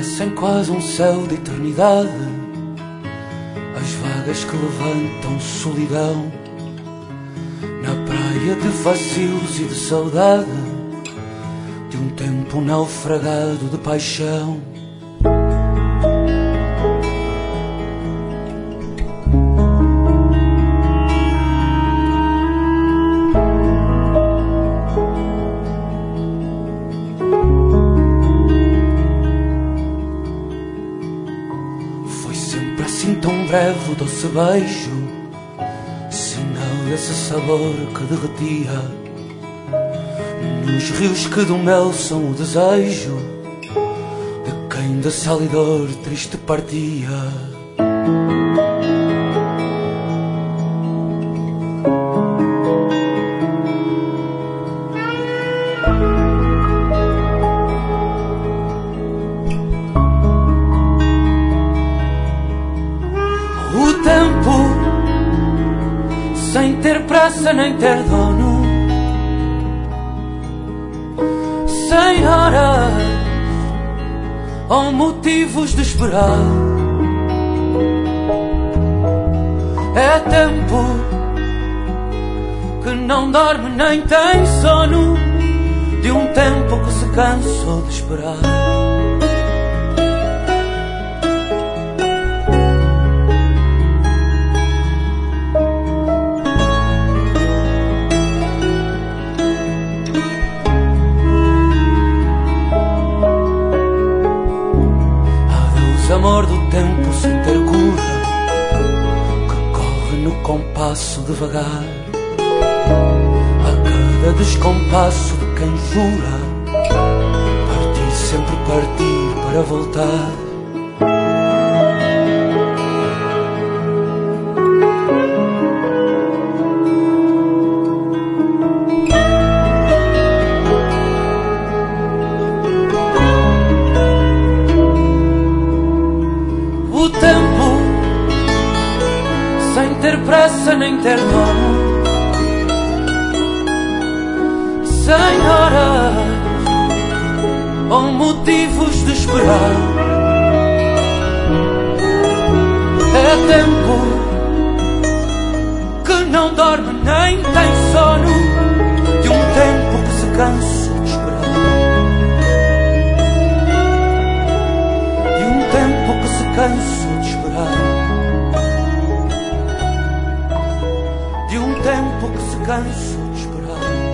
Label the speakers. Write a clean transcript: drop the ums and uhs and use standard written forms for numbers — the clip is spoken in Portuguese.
Speaker 1: Parecem quase um céu de eternidade, as vagas que levantam solidão na praia de vacilos e de saudade, de um tempo naufragado de paixão. Tão breve o doce beijo, sinal desse sabor que derretia nos rios que do mel são o desejo de quem de sal e dor triste partia. O tempo, sem ter pressa nem ter dono, sem horas ou motivos de esperar. É tempo que não dorme nem tem sono, de um tempo que se cansou de esperar. Amor do tempo sem ter cura, que corre no compasso devagar, a cada descompasso de quem jura partir, sempre partir para voltar. O tempo, sem ter pressa nem ter dono, sem horas ou motivos de esperar. É tempo que não dorme nem tem sono, de um tempo que se cansou de esperar. De um tempo que se cansou de esperar. De um tempo que se cansou de esperar.